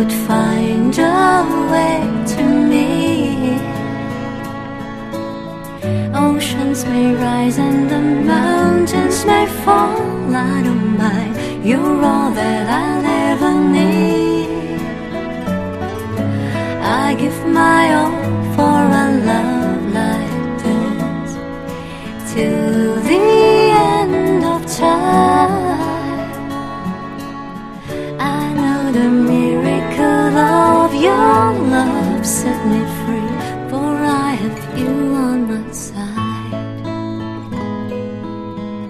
would find a way to me. Oceans may rise and the mountains may fall, I don't mind, you're all that I'll ever need. I give my all for a love like this, till the end of time. I know the miracle of your love set me